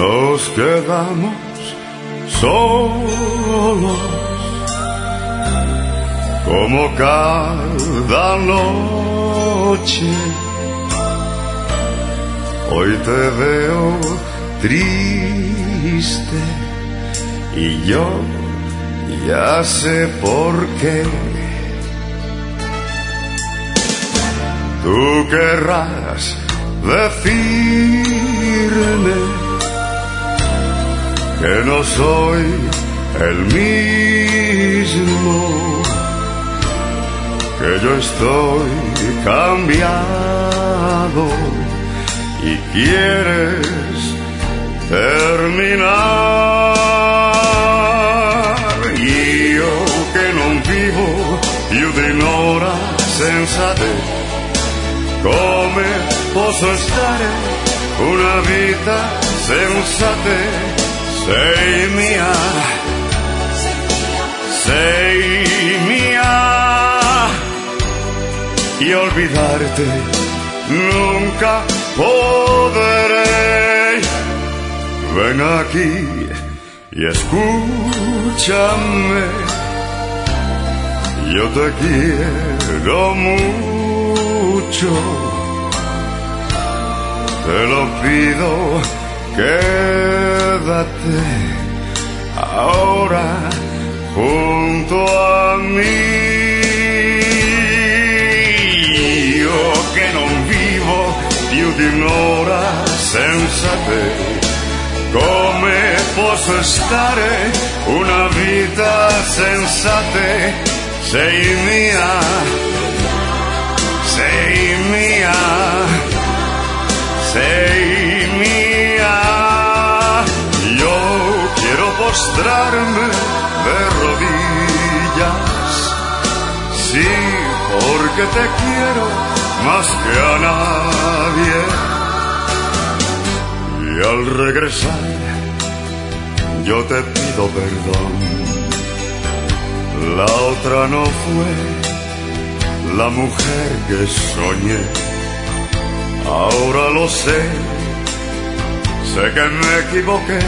nos quedamos solos, como cada noche. Hoy te veo triste y yo ya sé por qué. Tú querrás decirme que no soy el mismo, que yo estoy cambiado y quieres terminar. Y yo que non vivo più di un'ora senza te, come posso stare una vita senza te? Sei mia, y olvidarte nunca podré. Ven aquí y escúchame, yo te quiero mucho, te lo pido, quédate ahora junto a mí. Io che non vivo più di un'ora senza te, come posso stare una vita senza te? Sei mia, sei mia, sei mía. Yo quiero postrarme de rodillas, sí, porque te quiero más que a nadie. Y al regresar yo te pido perdón, la otra no fue la mujer que soñé. Ahora lo sé que me equivoqué,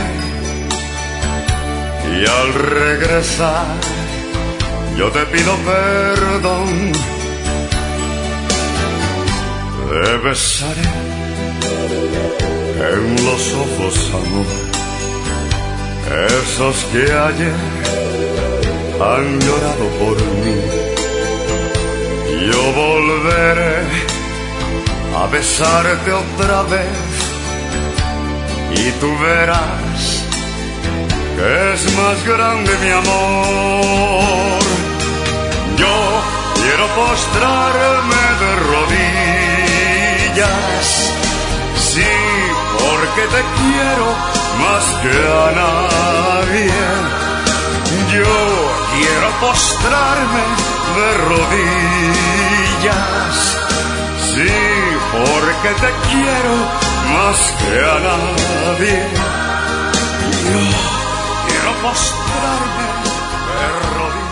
y al regresar yo te pido perdón. Te besaré en los ojos, amor, esos que ayer han llorado por mí. Yo volveré a besarte otra vez, y tú verás que es más grande mi amor. Yo quiero postrarme de rodillas, sí, porque te quiero más que a nadie. Yo quiero postrarme de rodillas, sí, porque te quiero más que a nadie. Yo quiero postrarme de rodillas.